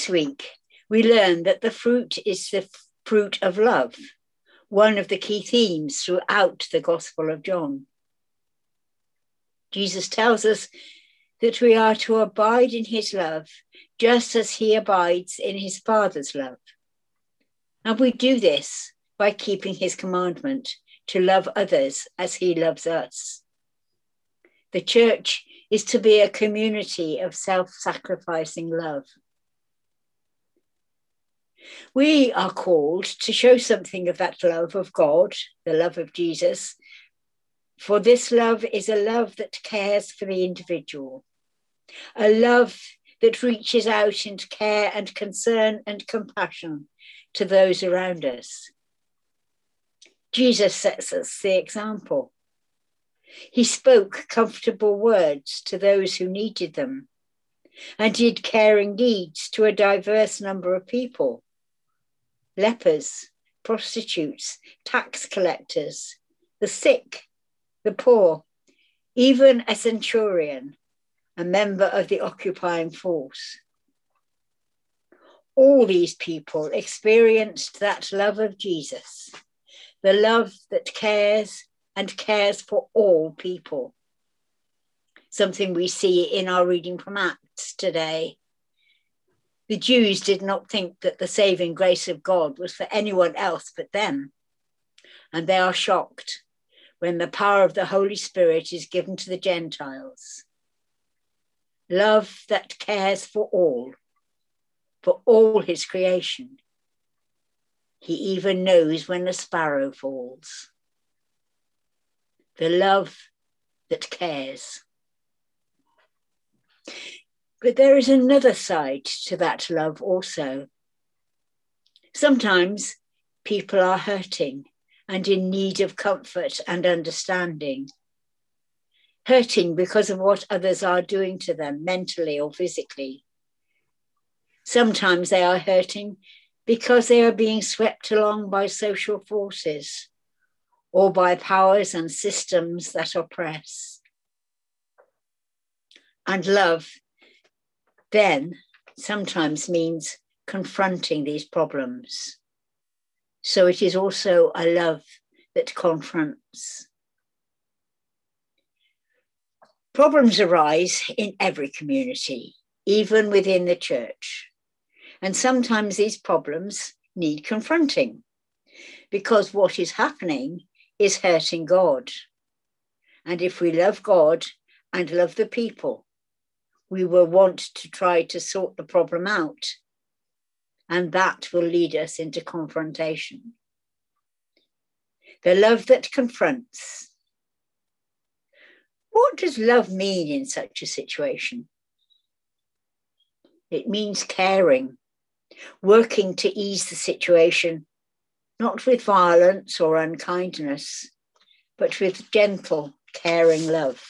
This week, we learned that the fruit is the fruit of love, one of the key themes throughout the Gospel of John. Jesus tells us that we are to abide in his love, just as he abides in his Father's love. And we do this by keeping his commandment to love others as he loves us. The church is to be a community of self-sacrificing love. We are called to show something of that love of God, the love of Jesus, for this love is a love that cares for the individual, a love that reaches out in care and concern and compassion to those around us. Jesus sets us the example. He spoke comfortable words to those who needed them and did caring deeds to a diverse number of people. Lepers, prostitutes, tax collectors, the sick, the poor, even a centurion, a member of the occupying force. All these people experienced that love of Jesus, the love that cares and cares for all people. Something we see in our reading from Acts today. The Jews did not think that the saving grace of God was for anyone else but them. And they are shocked when the power of the Holy Spirit is given to the Gentiles. Love that cares for all his creation. He even knows when a sparrow falls. The love that cares. But there is another side to that love also. Sometimes people are hurting and in need of comfort and understanding. Hurting because of what others are doing to them mentally or physically. Sometimes they are hurting because they are being swept along by social forces or by powers and systems that oppress. And love then sometimes means confronting these problems. So it is also a love that confronts. Problems arise in every community, even within the church. And sometimes these problems need confronting because what is happening is hurting God. And if we love God and love the people, we will want to try to sort the problem out. And that will lead us into confrontation. The love that confronts. What does love mean in such a situation? It means caring, working to ease the situation, not with violence or unkindness, but with gentle, caring love.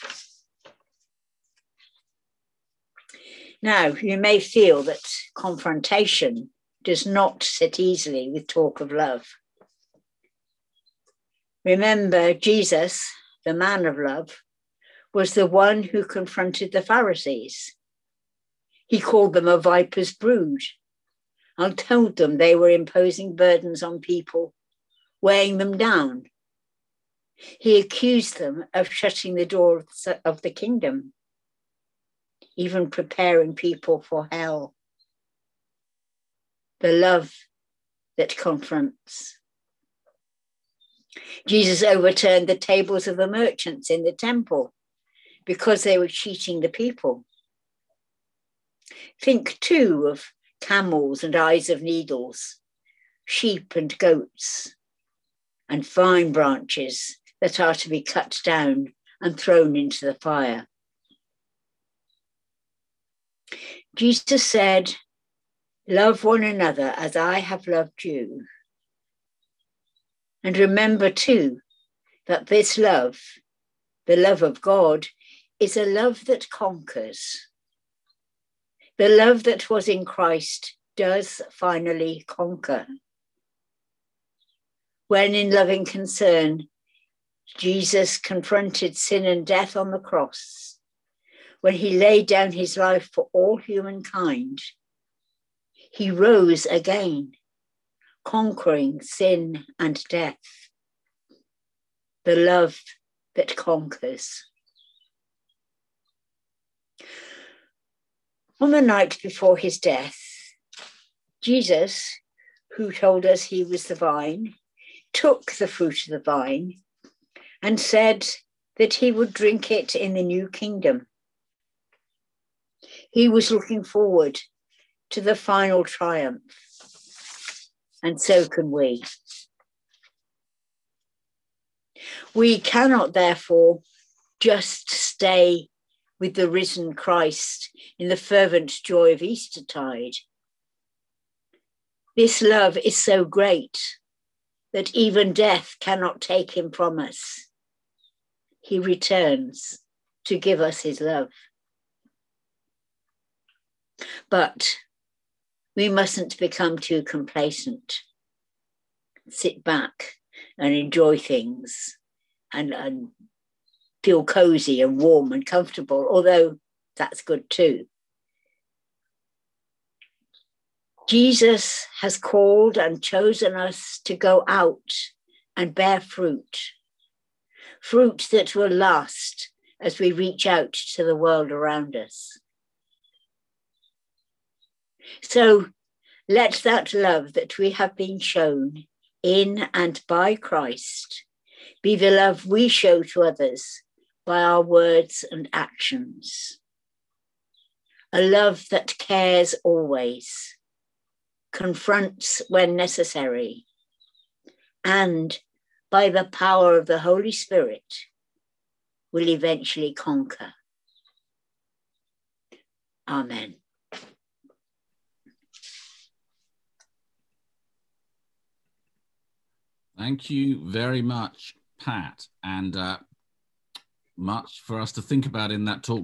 Now, you may feel that confrontation does not sit easily with talk of love. Remember, Jesus, the man of love, was the one who confronted the Pharisees. He called them a viper's brood and told them they were imposing burdens on people, weighing them down. He accused them of shutting the door of the kingdom, even preparing people for hell. The love that confronts. Jesus overturned the tables of the merchants in the temple because they were cheating the people. Think too of camels and eyes of needles, sheep and goats, and vine branches that are to be cut down and thrown into the fire. Jesus said, "Love one another as I have loved you." And remember too that this love, the love of God, is a love that conquers. The love that was in Christ does finally conquer. When in loving concern, Jesus confronted sin and death on the cross, when he laid down his life for all humankind, He rose again, conquering sin and death. The love that conquers. On the night before his death, Jesus, who told us he was the vine, took the fruit of the vine and said that he would drink it in the new kingdom. He was looking forward to the final triumph, and so can we. We cannot, therefore, just stay with the risen Christ in the fervent joy of Eastertide. This love is so great that even death cannot take him from us. He returns to give us his love. But we mustn't become too complacent, sit back and enjoy things and feel cozy and warm and comfortable, although that's good too. Jesus has called and chosen us to go out and bear fruit, fruit that will last as we reach out to the world around us. So let that love that we have been shown in and by Christ be the love we show to others by our words and actions. A love that cares always, confronts when necessary, and by the power of the Holy Spirit will eventually conquer. Amen. Thank you very much, Pat, and much for us to think about in that talk